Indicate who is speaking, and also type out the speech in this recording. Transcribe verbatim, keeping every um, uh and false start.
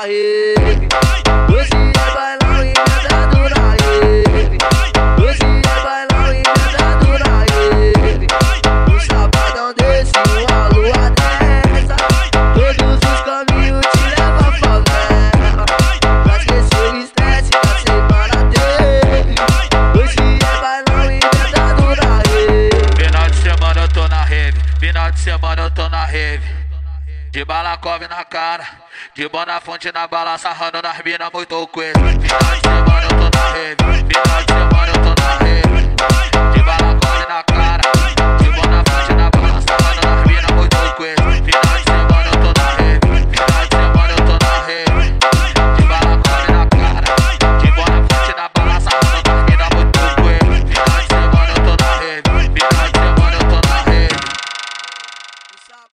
Speaker 1: na rave. Hoje é bailão inventado na rave. Hoje é bailão inventado na rave. Um sabadão desse, uma lua dessa, todos os caminhos te levam à favela. Pra esquecer o estresse da semana teve. Hoje é bailão inventado na rave. Final de semana eu tô na rave. Final de semana eu tô na rave. De balacove na cara, de bona fonte na bala, sarrando nas mina muito coisa. Final de semana eu tô na rave. Final de semana eu tô na rave.